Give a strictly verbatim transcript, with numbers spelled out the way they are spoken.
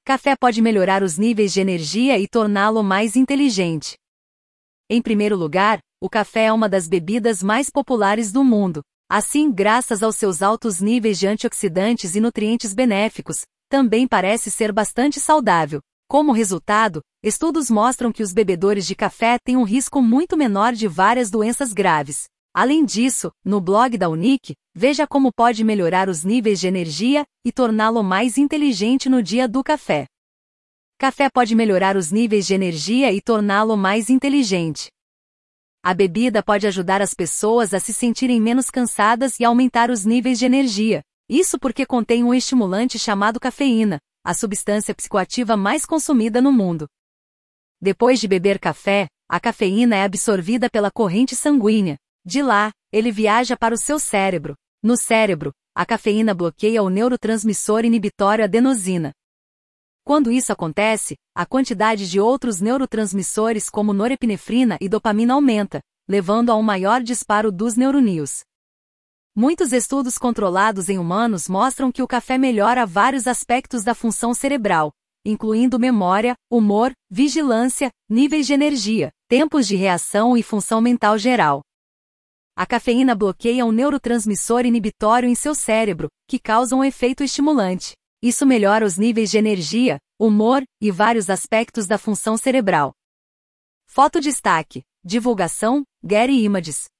Café pode melhorar os níveis de energia e torná-lo mais inteligente. Em primeiro lugar, o café é uma das bebidas mais populares do mundo. Assim, graças aos seus altos níveis de antioxidantes e nutrientes benéficos, também parece ser bastante saudável. Como resultado, estudos mostram que os bebedores de café têm um risco muito menor de várias doenças graves. Além disso, no blog da Unic, veja como pode melhorar os níveis de energia e torná-lo mais inteligente no dia do café. Café pode melhorar os níveis de energia e torná-lo mais inteligente. A bebida pode ajudar as pessoas a se sentirem menos cansadas e aumentar os níveis de energia. Isso porque contém um estimulante chamado cafeína, a substância psicoativa mais consumida no mundo. Depois de beber café, a cafeína é absorvida pela corrente sanguínea. De lá, ele viaja para o seu cérebro. No cérebro, a cafeína bloqueia o neurotransmissor inibitório adenosina. Quando isso acontece, a quantidade de outros neurotransmissores como norepinefrina e dopamina aumenta, levando a um maior disparo dos neuroníons. Muitos estudos controlados em humanos mostram que o café melhora vários aspectos da função cerebral, incluindo memória, humor, vigilância, níveis de energia, tempos de reação e função mental geral. A cafeína bloqueia um neurotransmissor inibitório em seu cérebro, que causa um efeito estimulante. Isso melhora os níveis de energia, humor e vários aspectos da função cerebral. Foto destaque. Divulgação, Getty Images.